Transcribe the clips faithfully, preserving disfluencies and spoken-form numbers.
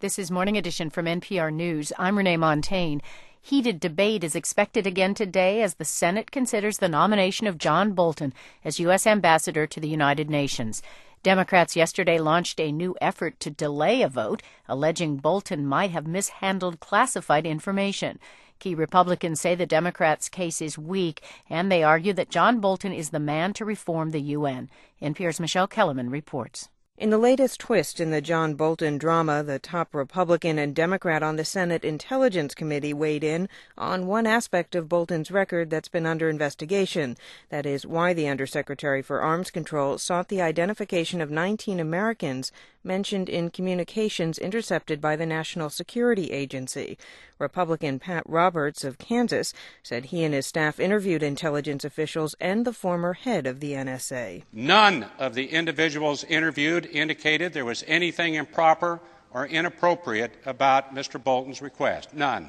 This is Morning Edition from N P R News. I'm Renee Montagne. Heated debate is expected again today as the Senate considers the nomination of John Bolton as U S Ambassador to the United Nations. Democrats yesterday launched a new effort to delay a vote, alleging Bolton might have mishandled classified information. Key Republicans say the Democrats' case is weak, and they argue that John Bolton is the man to reform the U N. N P R's Michelle Kellerman reports. In the latest twist in the John Bolton drama, the top Republican and Democrat on the Senate Intelligence Committee weighed in on one aspect of Bolton's record that's been under investigation. That is, why the Undersecretary for Arms Control sought the identification of nineteen Americans mentioned in communications intercepted by the National Security Agency. Republican Pat Roberts of Kansas said he and his staff interviewed intelligence officials and the former head of the N S A. None of the individuals interviewed indicated there was anything improper or inappropriate about Mister Bolton's request. None.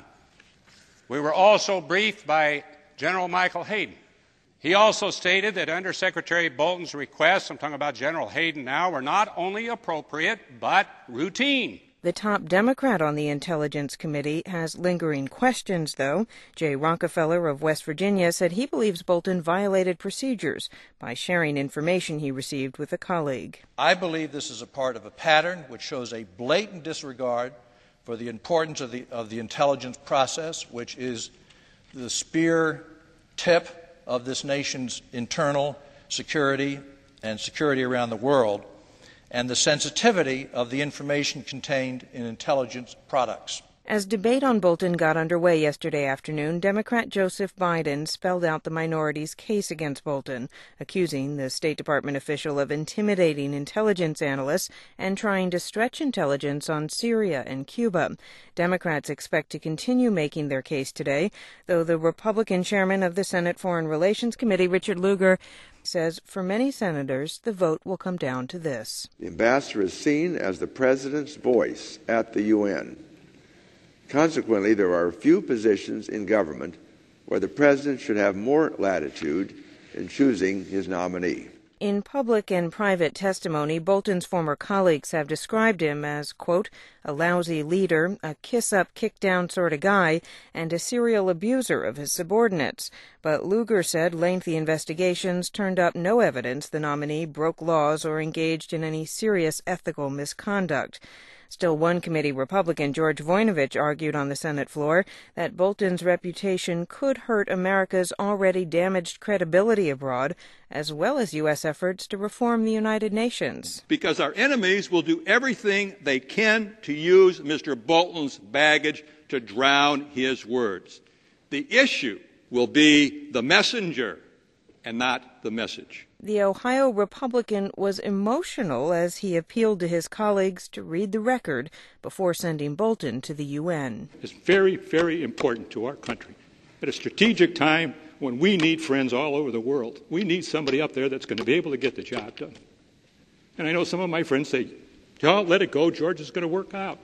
We were also briefed by General Michael Hayden. He also stated that Undersecretary Bolton's requests, I'm talking about General Hayden now, were not only appropriate, but routine. The top Democrat on the Intelligence Committee has lingering questions, though. Jay Rockefeller of West Virginia said he believes Bolton violated procedures by sharing information he received with a colleague. I believe this is a part of a pattern which shows a blatant disregard for the importance of the, of the intelligence process, which is the spear tip of this nation's internal security and security around the world, and the sensitivity of the information contained in intelligence products. As debate on Bolton got underway yesterday afternoon, Democrat Joseph Biden spelled out the minority's case against Bolton, accusing the State Department official of intimidating intelligence analysts and trying to stretch intelligence on Syria and Cuba. Democrats expect to continue making their case today, though the Republican chairman of the Senate Foreign Relations Committee, Richard Lugar, says for many senators, the vote will come down to this. The ambassador is seen as the president's voice at the U N. Consequently, there are few positions in government where the president should have more latitude in choosing his nominee. In public and private testimony, Bolton's former colleagues have described him as, quote, a lousy leader, a kiss-up, kick-down sort of guy, and a serial abuser of his subordinates. But Lugar said lengthy investigations turned up no evidence the nominee broke laws or engaged in any serious ethical misconduct. Still, one committee Republican, George Voinovich, argued on the Senate floor that Bolton's reputation could hurt America's already damaged credibility abroad, as well as U S efforts to reform the United Nations. Because our enemies will do everything they can to use Mister Bolton's baggage to drown his words. The issue will be the messenger and not the message. The Ohio Republican was emotional as he appealed to his colleagues to read the record before sending Bolton to the U N. It's very, very important to our country. At a strategic time when we need friends all over the world, we need somebody up there that's going to be able to get the job done. And I know some of my friends say, "Oh, let it go, George, it's going to work out."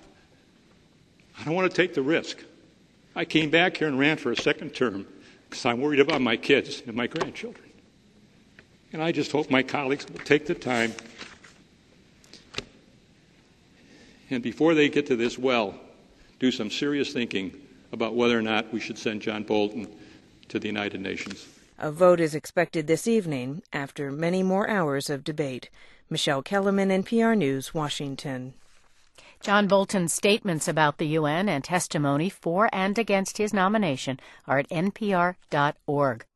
I don't want to take the risk. I came back here and ran for a second term because I'm worried about my kids and my grandchildren. And I just hope my colleagues will take the time and before they get to this well, do some serious thinking about whether or not we should send John Bolton to the United Nations. A vote is expected this evening after many more hours of debate. Michelle Kellerman, N P R News, Washington. John Bolton's statements about the U N and testimony for and against his nomination are at N P R dot org.